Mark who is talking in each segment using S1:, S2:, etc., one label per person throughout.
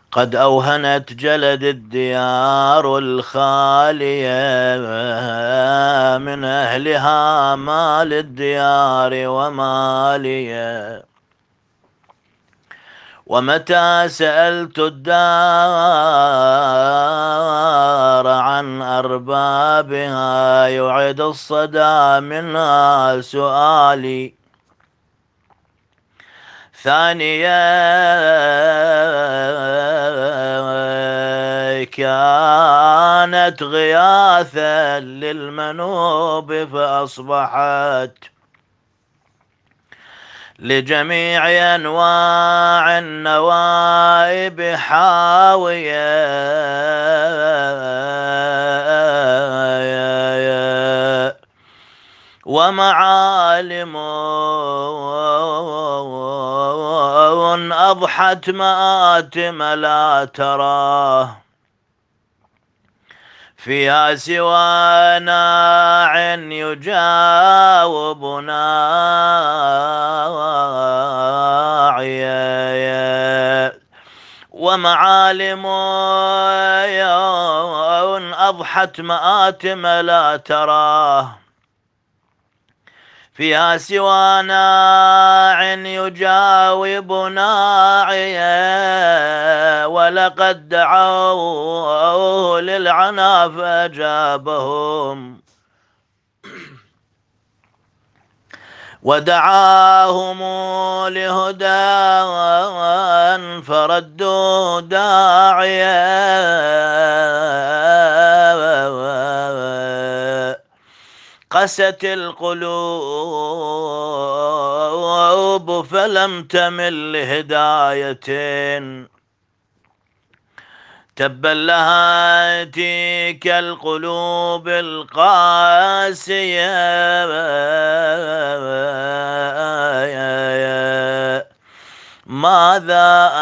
S1: قد أوهنت جلد الديار الخالية من أهلها ما للديار ومالية. ومتى سألت الدار عن أربابها يعيد الصدى منها سؤالي. ثانيا كانت غياثا للمنوب فأصبحت لجميع أنواع النوائب حاوية. ومعالم أضحت مآتم لا تراه فيها سوى ناع يجاوب ناعيا. ومعالم أضحت مآتم لا تراه فيها سوى ناع يجاوب ناعيا. ولقد دعوه للعنا فأجابهم ودعاهم لهدى فردوا داعيا. قست القلوب فلم تمل لهداية. تبا لها تلك القلوب القاسية. ماذا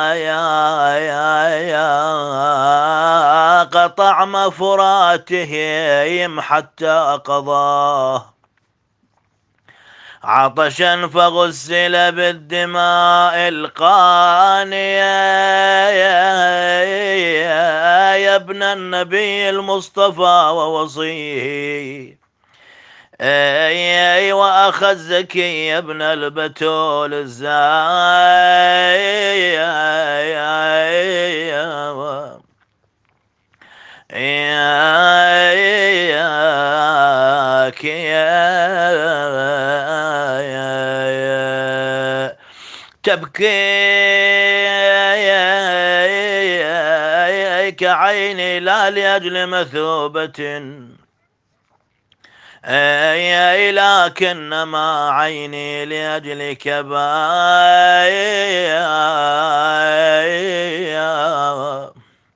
S1: قطع مفراتهم حتى قضاه عطشا فغسل بالدماء القانية. يا ابن النبي المصطفى ووصيه وأخ الزكي يا ابن البتول الزاي. تبكي كعيني لا لأجل مثوبة لكنما عيني لأجلك بايا.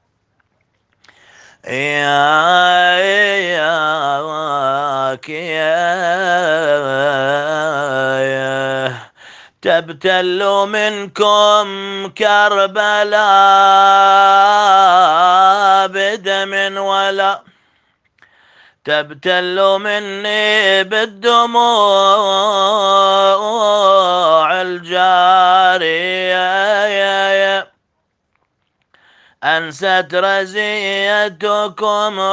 S1: تبتل منكم كربلاء بدم ولا تبتل مني بالدموع الجارية. أنست رزيتكم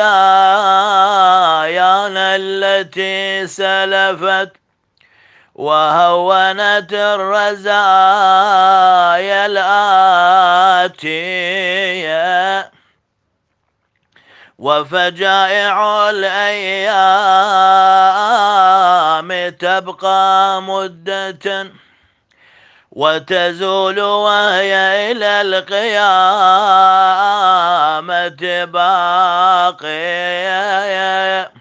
S1: رزايانا التي سلفت وهونت الرزايا الآتية. وفجائع الأيام تبقى مدة وتزول وهي إلى القيامة باقية.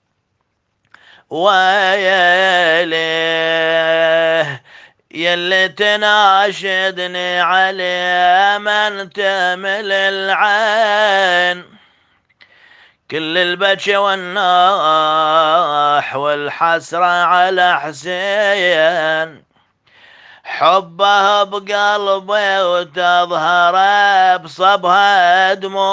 S1: ويليه يلي تناشدني عليه من تمل العين كل البكي والناح والحسرة على حسين. حبه بقلبي وتظهر بصبها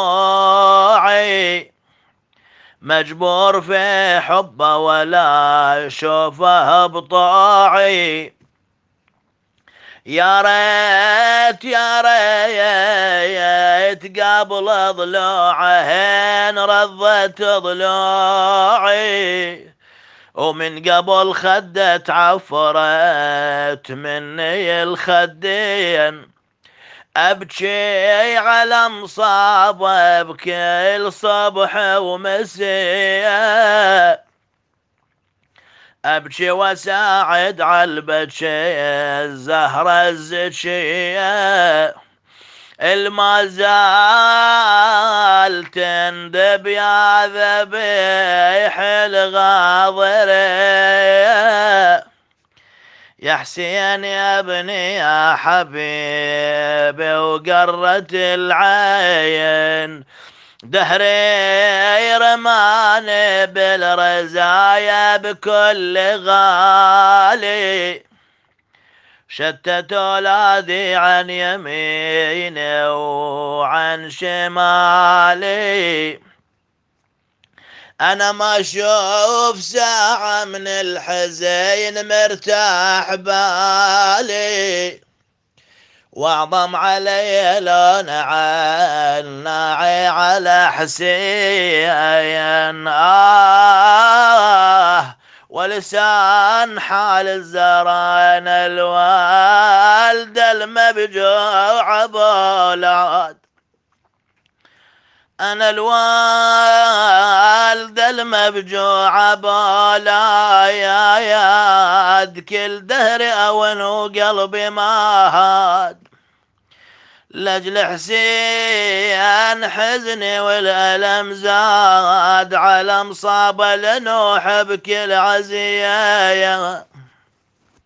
S1: دموعي مجبور في حبه ولا اشوفه بطاعي. يا ريت يا مات قبل ضلوعهن رضت ضلوعي، ومن قبل خدة عفرت مني الخدين، أبكي على مصابه بكل صبح ومسيا، أبكي وساعد عالبكي الزهرة الزكية، الما زال تندب يا ذبيح الغاضرية، يا حسين يا ابني يا حبيبي وقرة العين، دهري رماني بالرزايا بكل غالي، شتت اولادي عن يميني وعن شمالي، انا ما اشوف ساعة من الحزين مرتاح بالي، واعظم علي لون ناعي على حسين، ولسان حال الزران الوالد المبجوع بولاد، أنا الوالد المبجوع بولا يا ياد، كل دهري أون وقلبي ما هاد، لأجل حسين حزني والألم زاد، على مصاب لنوح بكل عزية،